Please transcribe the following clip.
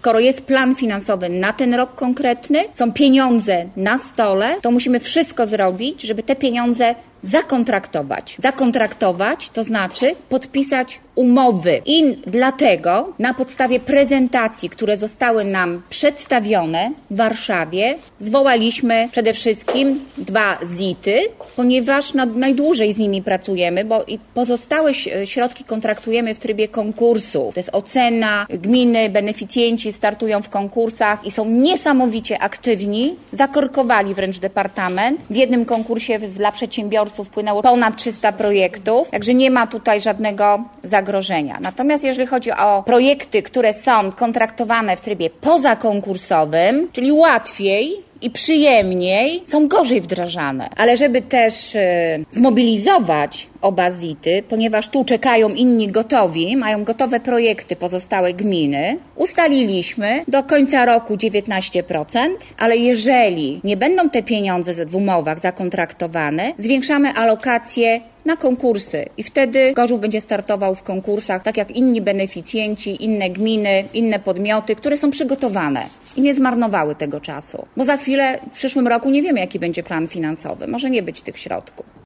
Skoro jest plan finansowy na ten rok konkretny, są pieniądze na stole, to musimy wszystko zrobić, żeby te pieniądze zakontraktować. Zakontraktować to znaczy podpisać umowy. I dlatego na podstawie prezentacji, które zostały nam przedstawione w Warszawie, zwołaliśmy przede wszystkim 2 ZIT-y, ponieważ najdłużej z nimi pracujemy, bo i pozostałe środki kontraktujemy w trybie konkursu. To jest ocena, gminy, beneficjenci startują w konkursach i są niesamowicie aktywni, zakorkowali wręcz departament. W jednym konkursie dla przedsiębiorców wpłynęło ponad 300 projektów, także nie ma tutaj żadnego zagrożenia. Natomiast jeżeli chodzi o projekty, które są kontraktowane w trybie pozakonkursowym, czyli łatwiej i przyjemniej, są gorzej wdrażane. Ale żeby też zmobilizować oba ZIT-y, ponieważ tu czekają inni gotowi, mają gotowe projekty pozostałe gminy, ustaliliśmy do końca roku 19%, ale jeżeli nie będą te pieniądze w umowach zakontraktowane, zwiększamy alokację na konkursy i wtedy Gorzów będzie startował w konkursach tak jak inni beneficjenci, inne gminy, inne podmioty, które są przygotowane i nie zmarnowały tego czasu. Bo za chwilę, w przyszłym roku nie wiemy, jaki będzie plan finansowy. Może nie być tych środków.